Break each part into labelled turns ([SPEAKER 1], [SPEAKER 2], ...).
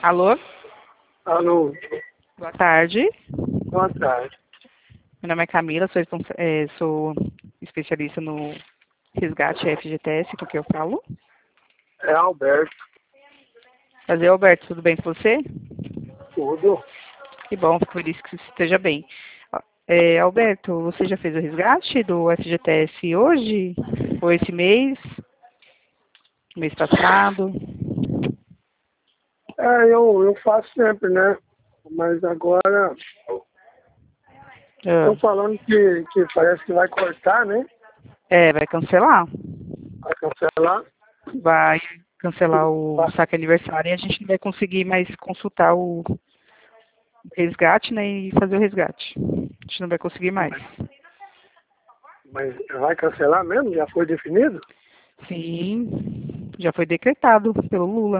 [SPEAKER 1] Alô?
[SPEAKER 2] Alô,
[SPEAKER 1] Boa tarde.
[SPEAKER 2] boa tarde.
[SPEAKER 1] Meu nome é Camila, sou especialista no resgate FGTS, com que eu falo.
[SPEAKER 2] É Alberto.
[SPEAKER 1] Prazer, Alberto, tudo bem com você?
[SPEAKER 2] Tudo?
[SPEAKER 1] Que bom, fico feliz que você esteja bem. Alberto, você já fez o resgate do FGTS hoje? Ou esse mês passado?
[SPEAKER 2] Eu faço sempre, né? Mas agora
[SPEAKER 1] Ah,
[SPEAKER 2] estão falando que parece que vai cortar, né?
[SPEAKER 1] vai cancelar.
[SPEAKER 2] Vai cancelar.
[SPEAKER 1] Vai cancelar o
[SPEAKER 2] Vai-
[SPEAKER 1] saque aniversário e a gente não vai conseguir mais consultar o resgate, né, e fazer o resgate. A gente não vai conseguir mais.
[SPEAKER 2] Mas vai cancelar mesmo? Já foi definido?
[SPEAKER 1] Sim, já foi decretado pelo Lula.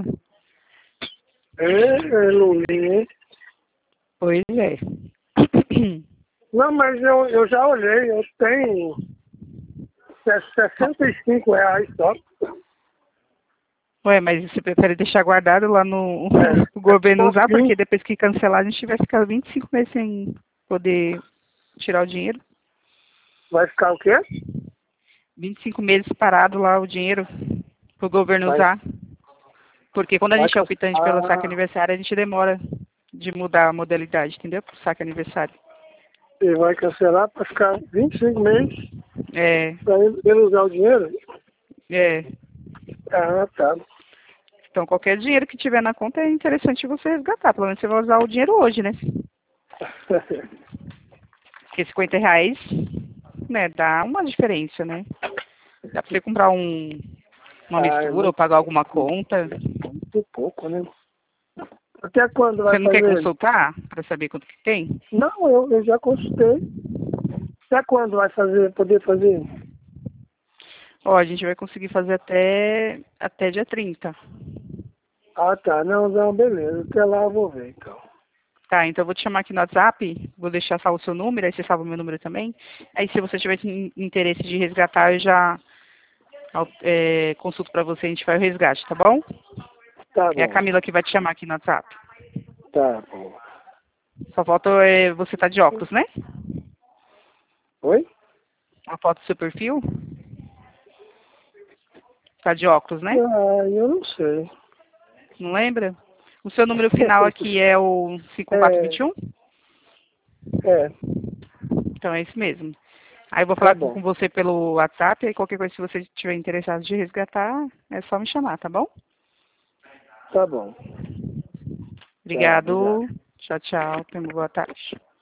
[SPEAKER 2] Lulinha, hein?
[SPEAKER 1] Pois é.
[SPEAKER 2] Não, mas eu já olhei, eu tenho R$ 65 só.
[SPEAKER 1] Ué, mas você prefere deixar guardado lá no o
[SPEAKER 2] É
[SPEAKER 1] governo usar, porque
[SPEAKER 2] pouquinho.
[SPEAKER 1] depois que cancelar a gente vai ficar 25 meses sem poder tirar o dinheiro.
[SPEAKER 2] Vai ficar o quê?
[SPEAKER 1] 25 meses parado lá o dinheiro pro governo
[SPEAKER 2] Vai,
[SPEAKER 1] usar. Porque quando a
[SPEAKER 2] vai
[SPEAKER 1] gente é optante pelo saque
[SPEAKER 2] cancelar.
[SPEAKER 1] aniversário, a gente demora de mudar a modalidade, entendeu? Pro saque aniversário.
[SPEAKER 2] E vai cancelar para ficar 25 meses
[SPEAKER 1] É,
[SPEAKER 2] para ele usar o dinheiro?
[SPEAKER 1] é.
[SPEAKER 2] Ah, tá.
[SPEAKER 1] Então, qualquer dinheiro que tiver na conta é interessante você resgatar. Pelo menos você vai usar o dinheiro hoje, né? Porque R$ 50, né, dá uma diferença, né? Dá pra você comprar uma
[SPEAKER 2] É
[SPEAKER 1] mistura ou pagar alguma conta.
[SPEAKER 2] muito pouco, né? Até quando
[SPEAKER 1] Você
[SPEAKER 2] vai
[SPEAKER 1] não quer
[SPEAKER 2] fazer ele?
[SPEAKER 1] consultar para saber quanto que tem?
[SPEAKER 2] Não, eu já consultei. Até quando vai poder fazer?
[SPEAKER 1] Ó, a gente vai conseguir fazer até dia 30.
[SPEAKER 2] Ah, tá. Não, não, beleza. Até lá eu vou ver, então.
[SPEAKER 1] Tá, então eu vou te chamar aqui no WhatsApp, vou deixar salvo o seu número, aí você salva o meu número também. Aí se você tiver interesse de resgatar, eu já consulto para você, a gente faz o resgate, tá bom?
[SPEAKER 2] Tá
[SPEAKER 1] É a
[SPEAKER 2] bom.
[SPEAKER 1] Camila que vai te chamar aqui no WhatsApp.
[SPEAKER 2] Tá bom.
[SPEAKER 1] Só falta você tá de óculos, né?
[SPEAKER 2] Oi?
[SPEAKER 1] A foto do seu perfil? Tá de óculos, né?
[SPEAKER 2] Ah, eu não sei.
[SPEAKER 1] Não lembra? O seu número final aqui é o
[SPEAKER 2] É,
[SPEAKER 1] 5421?
[SPEAKER 2] é,
[SPEAKER 1] Então é isso mesmo. Aí eu vou
[SPEAKER 2] tá
[SPEAKER 1] falar
[SPEAKER 2] bom.
[SPEAKER 1] com você pelo WhatsApp, aí qualquer coisa, se você estiver interessado de resgatar, é só me chamar, tá bom?
[SPEAKER 2] Tá bom. Tá, obrigado.
[SPEAKER 1] Obrigado. Tchau, tchau. Tenha uma boa tarde.